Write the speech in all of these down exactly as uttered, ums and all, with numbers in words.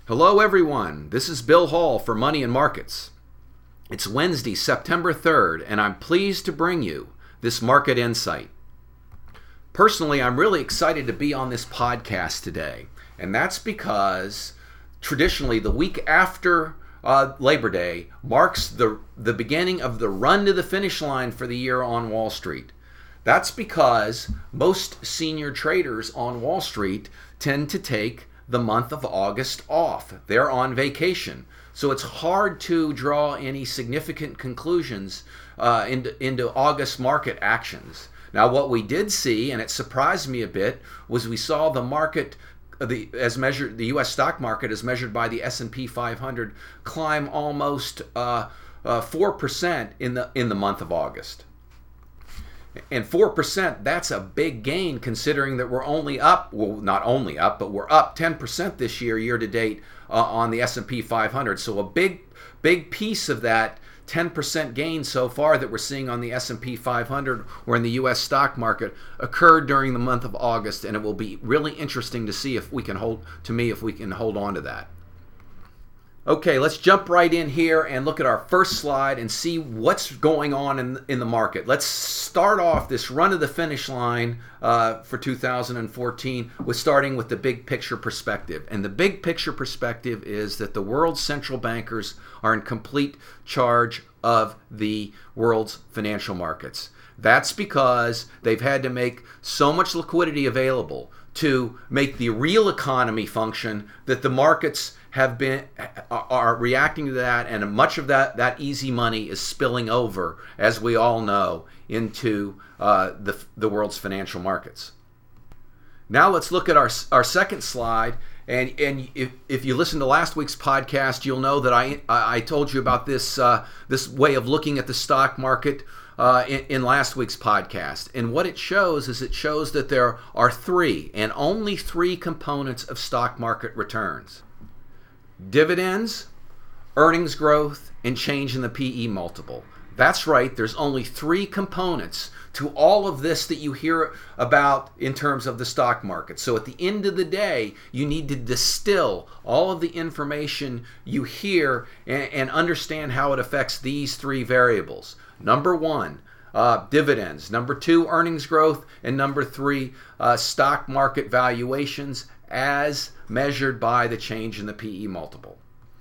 Hello everyone, this is Bill Hall for Money and Markets. It's Wednesday, September third, and I'm pleased to bring you this market insight. Personally, I'm really excited to be on this podcast today, and that's because traditionally the week after uh, Labor Day marks the, the beginning of the run to the finish line for the year on Wall Street. That's because most senior traders on Wall Street tend to take the month of August off. They're on vacation. So it's hard to draw any significant conclusions uh, into, into August market actions. Now, what we did see, and it surprised me a bit, was we saw the market, the as measured, the U S stock market as measured by the S and P five hundred, climb almost uh, uh, four percent in the in the month of August. And four percent, that's a big gain considering that we're only up, well, not only up, but we're up ten percent this year, year to date, uh, on the S and P five hundred. So a big, big piece of that ten percent gain so far that we're seeing on the S and P five hundred or in the U S stock market occurred during the month of August, and it will be really interesting to see if we can hold, to me, if we can hold on to that. Okay, let's jump right in here and look at our first slide and see what's going on in, in the market. Let's start off this run to the finish line uh, for two thousand fourteen with starting with the big picture perspective. And the big picture perspective is that the world's central bankers are in complete charge of the world's financial markets. That's because they've had to make so much liquidity available to make the real economy function that the markets have been are reacting to that, and much of that that easy money is spilling over, as we all know, into uh, the the world's financial markets. Now let's look at our our second slide, and and if, if you listen to last week's podcast, you'll know that I I told you about this uh, this way of looking at the stock market uh, in, in last week's podcast, and what it shows is it shows that there are three and only three components of stock market returns: dividends, earnings growth, and change in the P E multiple. That's right, there's only three components to all of this that you hear about in terms of the stock market. So at the end of the day, you need to distill all of the information you hear and, and understand how it affects these three variables. Number one, Uh, dividends. Number two, earnings growth. And number three, uh, stock market valuations as measured by the change in the P E multiple.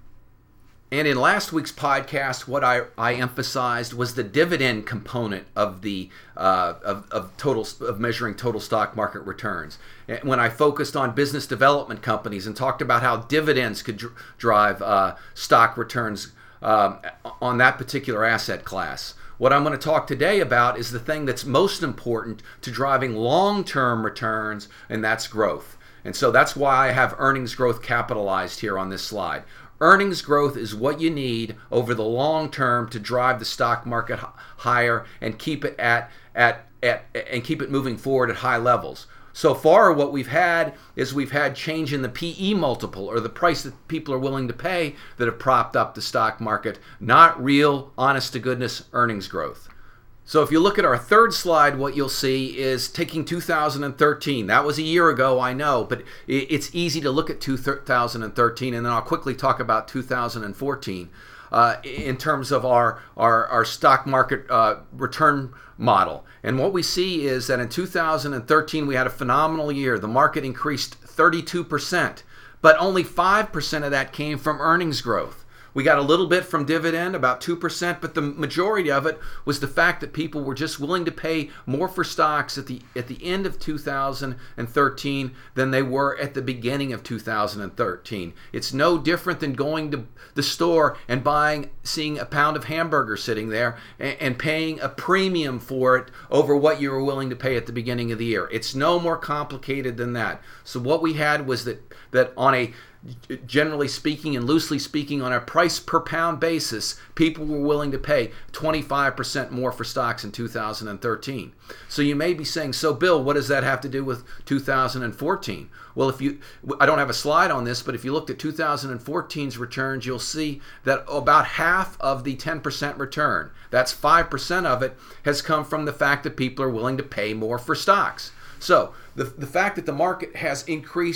And in last week's podcast, what I, I emphasized was the dividend component of the uh, of, of total of measuring total stock market returns. When I focused on business development companies and talked about how dividends could dr- drive uh, stock returns um, on that particular asset class. What I'm going to talk today about is the thing that's most important to driving long-term returns, and that's growth. And so that's why I have earnings growth capitalized here on this slide. Earnings growth is what you need over the long term to drive the stock market h- higher and keep it at at at and keep it moving forward at high levels. So far, what we've had is we've had change in the P E multiple, or the price that people are willing to pay, that have propped up the stock market, not real, honest-to-goodness earnings growth. So if you look at our third slide, what you'll see is taking two thousand thirteen. That was a year ago, I know, but it's easy to look at two thousand thirteen, and then I'll quickly talk about two thousand fourteen. Uh, in terms of our, our, our stock market uh, return model. And what we see is that in two thousand thirteen, we had a phenomenal year. The market increased thirty-two percent, but only five percent of that came from earnings growth. We got a little bit from dividend, about two percent, but the majority of it was the fact that people were just willing to pay more for stocks at the at the end of two thousand thirteen than they were at the beginning of two thousand thirteen. It's no different than going to the store and buying, seeing a pound of hamburger sitting there and, and paying a premium for it over what you were willing to pay at the beginning of the year. It's no more complicated than that. So what we had was that that on a generally speaking and loosely speaking, on a price per pound basis, people were willing to pay twenty-five percent more for stocks in two thousand thirteen. So you may be saying, so Bill, what does that have to do with two thousand fourteen? Well, if you, I don't have a slide on this, but if you looked at two thousand fourteen's returns, you'll see that about half of the ten percent return, that's five percent of it, has come from the fact that people are willing to pay more for stocks. So the, the fact that the market has increased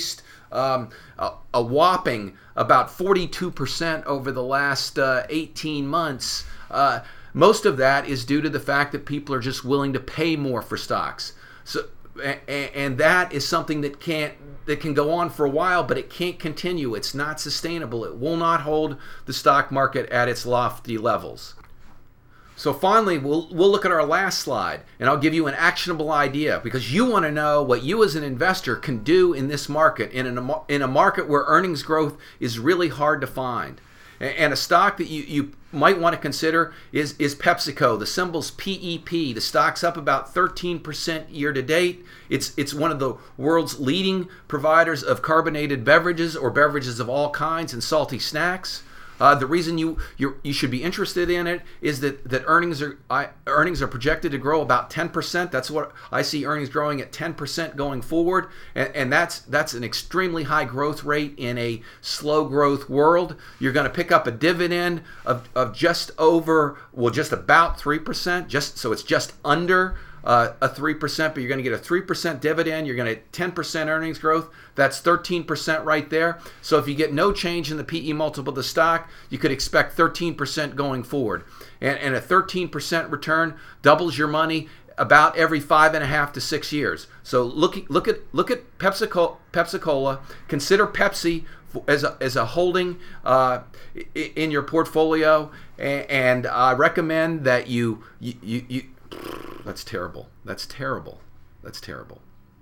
um, a, a whopping about forty-two percent over the last uh, eighteen months. Uh, most of that is due to the fact that people are just willing to pay more for stocks. So, and that is something that can't that can go on for a while, but it can't continue. It's not sustainable. It will not hold the stock market at its lofty levels. So finally, we'll we'll look at our last slide, and I'll give you an actionable idea, because you want to know what you as an investor can do in this market, in a, in a market where earnings growth is really hard to find. And a stock that you, you might want to consider is, is PepsiCo. The symbol's P E P. The stock's up about thirteen percent year to date. It's, it's one of the world's leading providers of carbonated beverages or beverages of all kinds and salty snacks. Uh, the reason you you you should be interested in it is that that earnings are I, earnings are projected to grow about ten percent. That's what I see, earnings growing at ten percent going forward, and, and that's that's an extremely high growth rate in a slow growth world. You're going to pick up a dividend of of just over well just about three percent. Just so it's just under Uh, a three percent, but you're going to get a three percent dividend. You're going to get ten percent earnings growth. That's thirteen percent right there. So if you get no change in the P E multiple of the stock, you could expect thirteen percent going forward. And, and a thirteen percent return doubles your money about every five and a half to six years. So look, look at look at PepsiCo, Pepsi-Cola. Consider Pepsi as a, as a holding uh, in your portfolio, and I recommend that you you you. you That's terrible. That's terrible. That's terrible.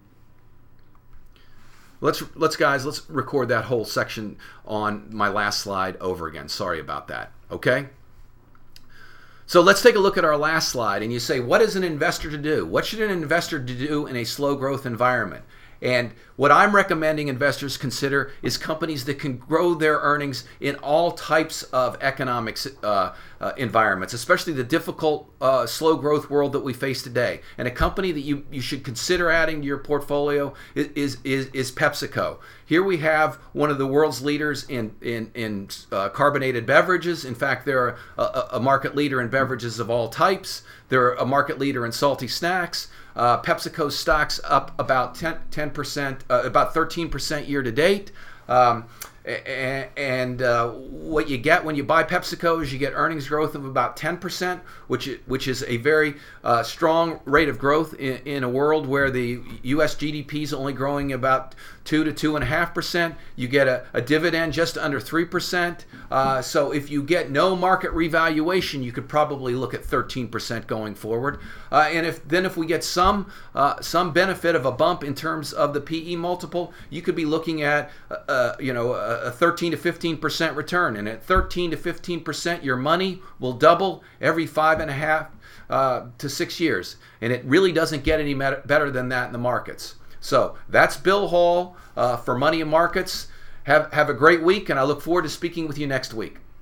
Let's let's guys, let's record that whole section on my last slide over again. Sorry about that. Okay? So let's take a look at our last slide, and you say, what is an investor to do? What should an investor do in a slow growth environment? And what I'm recommending investors consider is companies that can grow their earnings in all types of economic uh, uh, environments, especially the difficult, uh, slow growth world that we face today. And a company that you, you should consider adding to your portfolio is, is, is, is PepsiCo. Here we have one of the world's leaders in, in, in uh, carbonated beverages. In fact, they're a, a market leader in beverages of all types. They're a market leader in salty snacks. Uh, PepsiCo stock's up about ten percent, uh, about thirteen percent year to date. Um, and and uh, what you get when you buy PepsiCo is you get earnings growth of about ten percent, which which is a very uh, strong rate of growth in, in a world where the U S G D P is only growing about two to two and a half percent. You get a, a dividend just under three percent. Uh, so if you get no market revaluation, you could probably look at thirteen percent going forward. Uh, and if then if we get some uh, some benefit of a bump in terms of the P E multiple, you could be looking at uh, you know a thirteen to fifteen percent return. And at thirteen to fifteen percent, your money will double every five and a half uh, to six years. And it really doesn't get any better than that in the markets. So that's Bill Hall uh, for Money and Markets. Have, have a great week, and I look forward to speaking with you next week.